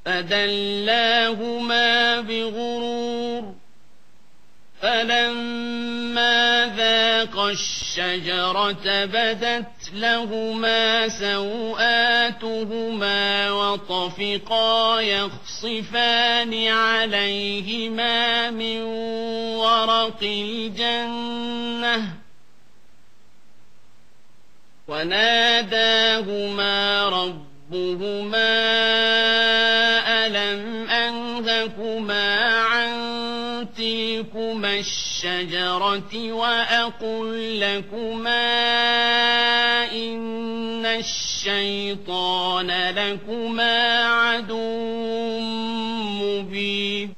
فدلاهما بغرور فلما ذاقا الشجرة بدت لهما سوآتهما وطفقا يخصفان عليهما من ورق الجنة وناداهما ربهما ألم أنهكما عن تلكما الشجرة وأقل لكما إن الشيطان لكما عدو مبين